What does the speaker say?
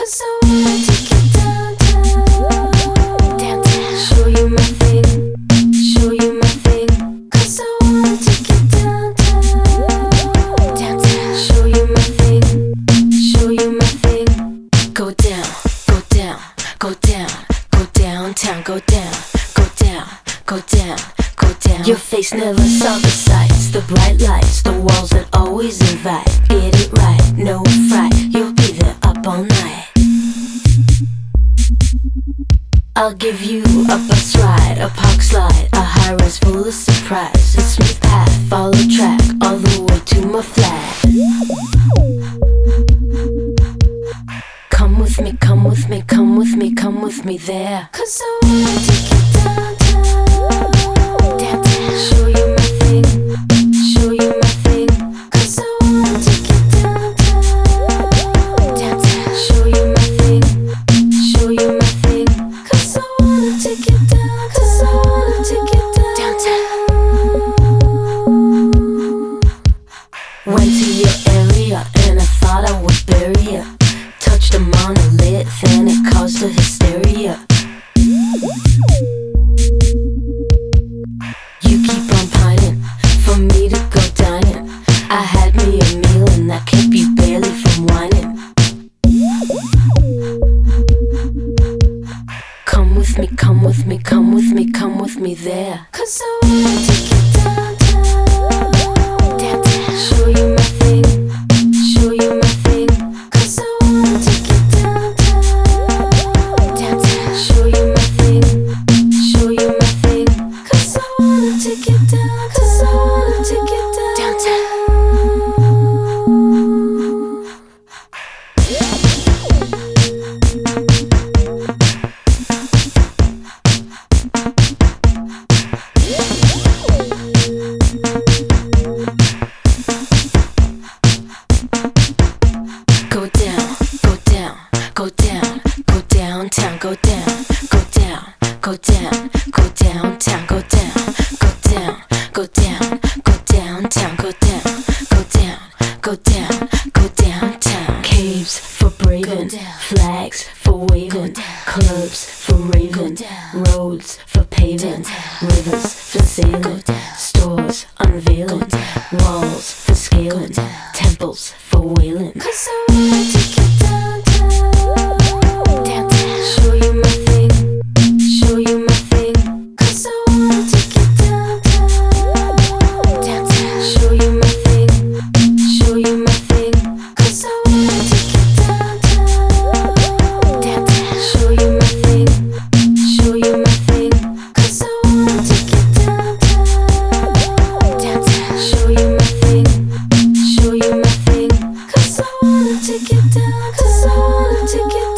'Cause I wanna take you downtown, downtown. Show you my thing, show you my thing. 'Cause I wanna take you downtown, downtown. Show you my thing, show you my thing. Go down, go down, go down, go downtown, go down, go down, go down, go down. Your face never saw the sights, the bright lights, the walls that always invite. Get it right, no fright, you'll be there up all night. I'll give you a bus ride, a park slide, a high rise full of surprise. A smooth path, follow track, all the way to my flat. Come with me, come with me, come with me, come with me there. 'Cause I wanna take you downtown, downtown. Show you my thing, show you my thing. 'Cause I wanna take you downtown, downtown. Show you my thing, show you my thing. 'Cause I wanna take you down, 'cause I wanna take you downtown. Went to your area and I thought I would bury ya. Touched a monolith and it caused a hysteria. You keep on pining for me to go dining. I had me a meal and that kept you barely from whining. Come with me, come with me, come with me, come with me there. 'Cause I wanna take you downtown, downtown. Show you my thing, show you my thing. 'Cause I wanna take you downtown, downtown. Show you my thing, show you my thing. 'Cause I wanna take you down, 'cause I wanna take you downtown. Go down, go down, go down, go downtown, go down, go down, go down, go downtown, go down, go down, go down, go downtown, go down, go down, go down, go downtown. Caves for braving, flags for waving, clubs for raving, roads for paving, rivers for sailing, stores unveiling, walls for scaling, temples for wailing. 'Cause I wanna take you downtown, downtown. Show you my thing, show you my thing. 'Cause I wanna take you downtown, downtown. Show you my thing, show you my thing. 'Cause I wanna take you downtown, downtown. Show you my thing, show you my thing. 'Cause I wanna take you downtown, downtown. Show you my thing, show you my thing. 'Cause I wanna take you down, 'cause I wanna take you down.